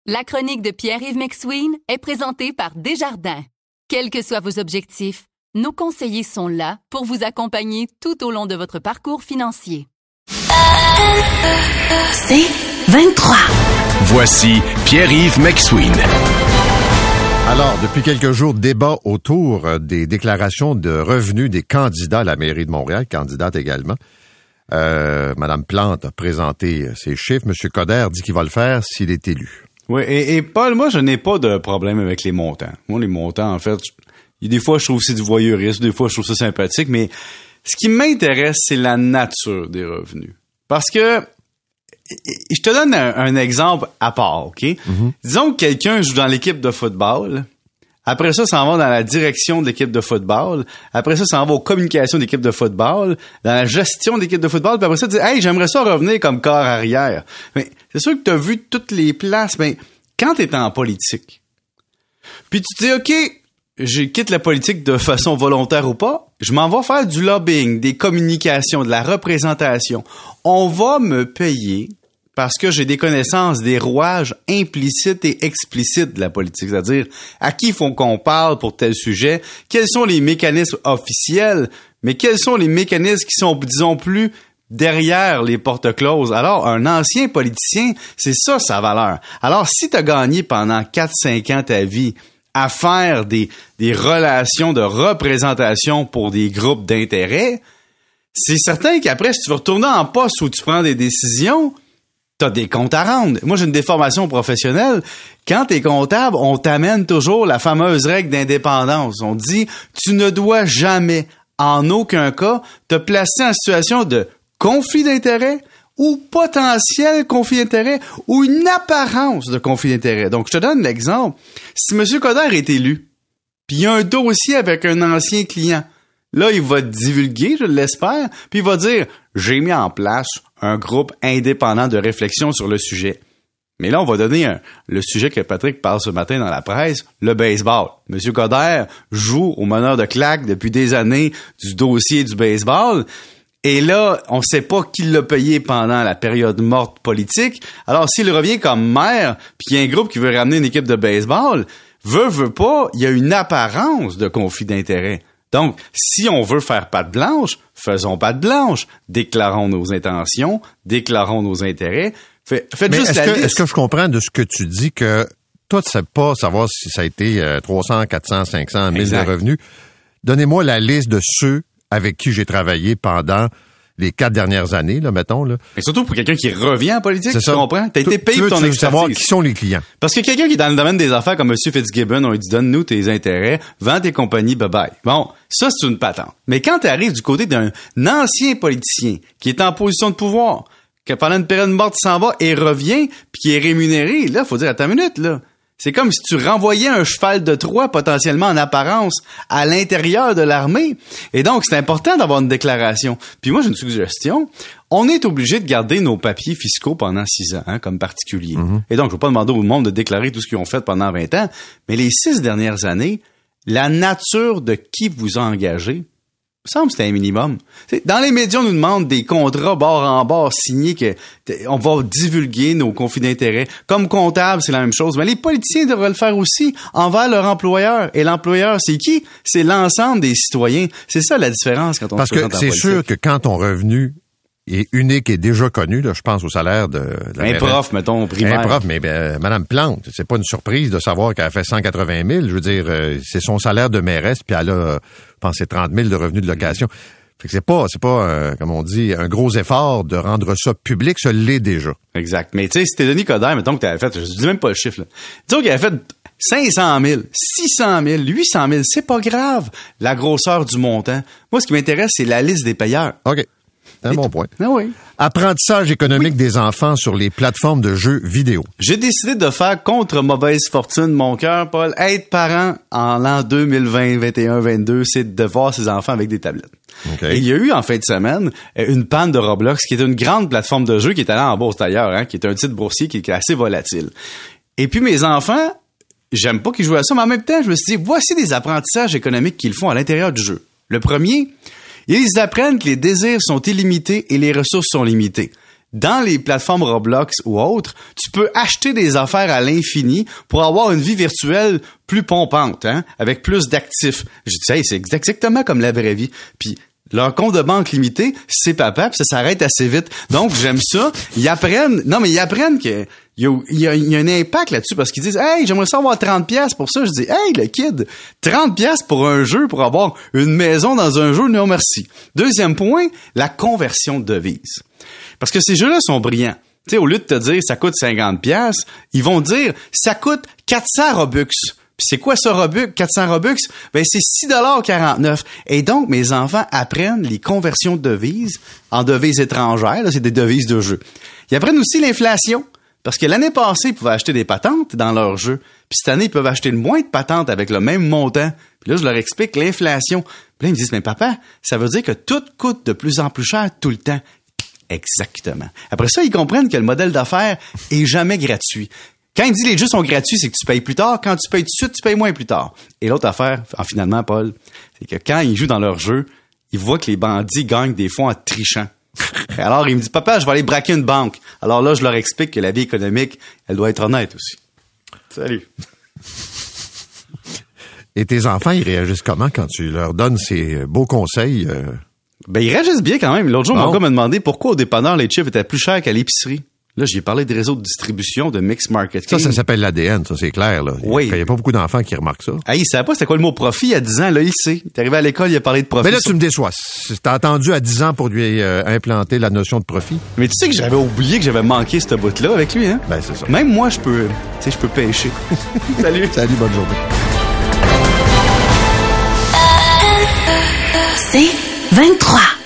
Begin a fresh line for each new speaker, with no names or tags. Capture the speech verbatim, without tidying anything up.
La chronique de Pierre-Yves McSween est présentée par Desjardins. Quels que soient vos objectifs, nos conseillers sont là pour vous accompagner tout au long de votre parcours financier.
C'est vingt-trois.
Voici Pierre-Yves McSween.
Alors, depuis quelques jours, débat autour des déclarations de revenus des candidats à la mairie de Montréal, candidate également. Euh, Madame Plante a présenté ses chiffres. Monsieur Coderre dit qu'il va le faire s'il est élu.
Oui, et, et Paul, moi, je n'ai pas de problème avec les montants. Moi, les montants, en fait, je, des fois, je trouve que c'est du voyeurisme, des fois, je trouve ça sympathique, mais ce qui m'intéresse, c'est la nature des revenus. Parce que, je te donne un, un exemple à part, OK? Mm-hmm. Disons que quelqu'un joue dans l'équipe de football. Après ça, ça en va dans la direction de l'équipe de football. Après ça, ça en va aux communications d'équipe de football, dans la gestion d'équipe de football. Puis après ça, tu dis, hey, j'aimerais ça revenir comme corps arrière. Mais c'est sûr que tu as vu toutes les places. Mais quand tu es en politique, puis tu dis, OK, je quitte la politique de façon volontaire ou pas, je m'en vais faire du lobbying, des communications, de la représentation. On va me payer parce que j'ai des connaissances des rouages implicites et explicites de la politique, c'est-à-dire à qui faut qu'on parle pour tel sujet, quels sont les mécanismes officiels, mais quels sont les mécanismes qui sont, disons, plus derrière les portes closes. Alors, un ancien politicien, c'est ça sa valeur. Alors, si tu as gagné pendant quatre cinq ans ta vie à faire des, des relations de représentation pour des groupes d'intérêt, c'est certain qu'après, si tu veux retourner en poste où tu prends des décisions, t'as des comptes à rendre. Moi, j'ai une déformation professionnelle. Quand t'es comptable, on t'amène toujours la fameuse règle d'indépendance. On dit, tu ne dois jamais, en aucun cas, te placer en situation de conflit d'intérêt ou potentiel conflit d'intérêt ou une apparence de conflit d'intérêt. Donc, je te donne l'exemple. Si M. Coderre est élu, puis il y a un dossier avec un ancien client, là, il va divulguer, je l'espère, puis il va dire « J'ai mis en place un groupe indépendant de réflexion sur le sujet. » Mais là, on va donner un, le sujet que Patrick parle ce matin dans la presse, le baseball. Monsieur Coderre joue au meneur de claque depuis des années du dossier du baseball. Et là, on sait pas qui l'a payé pendant la période morte politique. Alors, s'il revient comme maire, puis qu'il y a un groupe qui veut ramener une équipe de baseball, veut, veut pas, il y a une apparence de conflit d'intérêt. Donc, si on veut faire patte blanche, faisons patte blanche. Déclarons nos intentions, déclarons nos intérêts. Fait, faites
Mais
juste
est-ce
la
que,
liste.
Est-ce que je comprends de ce que tu dis que toi, tu ne sais pas savoir si ça a été euh, trois cents, quatre cents, cinq cents, mille de revenus? Donnez-moi la liste de ceux avec qui j'ai travaillé pendant les quatre dernières années, là, mettons. Là.
Mais surtout pour quelqu'un qui revient en politique,
c'est
tu
ça.
comprends? T'as été payé
tu veux,
pour ton
tu veux
expertise.
savoir qui sont les clients.
Parce que quelqu'un qui est dans le domaine des affaires comme M. Fitzgibbon, on lui dit « Donne-nous tes intérêts, vends tes compagnies, bye-bye ». Bon, ça, c'est une patente. Mais quand tu arrives du côté d'un ancien politicien qui est en position de pouvoir, que pendant une période morte, il s'en va et revient, puis qui est rémunéré, là, faut dire « Attends une minute, là ». C'est comme si tu renvoyais un cheval de Troie potentiellement en apparence à l'intérieur de l'armée. Et donc, c'est important d'avoir une déclaration. Puis moi, j'ai une suggestion. On est obligé de garder nos papiers fiscaux pendant six ans, hein, comme particulier. Mm-hmm. Et donc, je ne veux pas demander au monde de déclarer tout ce qu'ils ont fait pendant vingt ans. Mais les six dernières années, la nature de qui vous a engagé, il me semble que c'est un minimum. T'sais, dans les médias, on nous demande des contrats bord en bord signés que on va divulguer nos conflits d'intérêts. Comme comptable, c'est la même chose. Mais les politiciens devraient le faire aussi envers leur employeur. Et l'employeur, c'est qui? C'est l'ensemble des citoyens. C'est ça la différence quand on
Parce
se présente
que
en
c'est
politique.
sûr que quand ton revenu est unique et déjà connu, là, je pense au salaire de, de la
un prof, mettons, primaire.
Un prof, mais ben, Madame Plante, c'est pas une surprise de savoir qu'elle a fait cent quatre-vingt mille. Je veux dire, euh, c'est son salaire de mairesse, puis elle a, euh, je pense, c'est trente mille de revenus de location. Fait que c'est pas, c'est pas, euh, comme on dit, un gros effort de rendre ça public, ça l'est déjà.
Exact. Mais tu sais, si t'es Denis Coderre, mettons que t'avais fait, je dis même pas le chiffre, là. Disons qu'il avait fait cinq cent mille, six cent mille, huit cent mille, c'est pas grave, la grosseur du montant. Moi, ce qui m'intéresse, c'est la liste des payeurs.
OK. C'est un bon point.
Ah oui.
Apprentissage économique oui. des enfants sur les plateformes de jeux vidéo.
J'ai décidé de faire contre mauvaise fortune mon cœur, Paul. Être parent en l'an deux mille vingt, vingt et un, vingt-deux, c'est de voir ses enfants avec des tablettes. Okay. Et il y a eu en fin de semaine une panne de Roblox, qui est une grande plateforme de jeux qui est allée en bourse d'ailleurs, hein, qui est un titre boursier qui est assez volatile. Et puis mes enfants, j'aime pas qu'ils jouent à ça, mais en même temps, je me suis dit, voici des apprentissages économiques qu'ils font à l'intérieur du jeu. Le premier, ils apprennent que les désirs sont illimités et les ressources sont limitées. dans les plateformes Roblox ou autres, tu peux acheter des affaires à l'infini pour avoir une vie virtuelle plus pompante, hein, avec plus d'actifs. Je dis, hey, c'est exactement comme la vraie vie. Puis leur compte de banque limité, c'est papa, puis ça s'arrête assez vite. Donc, j'aime ça. Ils apprennent, non, mais ils apprennent que il y a, il y a, il y a un impact là-dessus parce qu'ils disent, hey, j'aimerais ça avoir trente piastres pour ça. Je dis, hey, le kid, trente piastres pour un jeu, pour avoir une maison dans un jeu, non merci. Deuxième point, la conversion de devises. Parce que ces jeux-là sont brillants. Tu sais, au lieu de te dire, ça coûte cinquante piastres, ils vont dire, ça coûte quatre cents Robux. Puis c'est quoi ce Robux, quatre cents Robux? Ben, c'est six dollars quarante-neuf. Et donc, mes enfants apprennent les conversions de devises en devises étrangères. Là, c'est des devises de jeu. Ils apprennent aussi l'inflation. Parce que l'année passée, ils pouvaient acheter des patentes dans leur jeu. Puis cette année, ils peuvent acheter moins de patentes avec le même montant. Puis là, je leur explique l'inflation. Puis là, ils me disent, mais papa, ça veut dire que tout coûte de plus en plus cher tout le temps. Exactement. Après ça, ils comprennent que le modèle d'affaires est jamais gratuit. Quand il dit les jeux sont gratuits, c'est que tu payes plus tard. Quand tu payes tout de suite, tu payes moins plus tard. Et l'autre affaire, en finalement, Paul, c'est que quand ils jouent dans leur jeu, ils voient que les bandits gagnent des fonds en trichant. Alors, il me dit, papa, je vais aller braquer une banque. Alors là, je leur explique que la vie économique, elle doit être honnête aussi. Salut.
Et tes enfants, ils réagissent comment quand tu leur donnes ces beaux conseils? Euh...
Ben, ils réagissent bien quand même. L'autre jour,
bon.
mon gars m'a demandé pourquoi au dépanneur, les chips étaient plus chers qu'à l'épicerie. Là, j'ai parlé des réseaux de distribution, de mix marketing.
Ça, ça s'appelle l'A D N, ça, c'est clair, là.
Oui.
Il n'y a pas beaucoup d'enfants qui remarquent ça.
Ah, il savait pas c'était quoi le mot profit il y a dix ans. Là, il sait. Il est arrivé à l'école, il a parlé de profit.
Mais là, tu me déçois. T'as attendu à dix ans pour lui euh, implanter la notion de profit.
Mais tu sais que j'avais oublié que j'avais manqué ce bout-là avec lui, hein?
Ben, c'est ça.
Même moi, je peux, tu sais, je peux pêcher. Salut.
Salut, bonne journée.
C'est vingt-trois.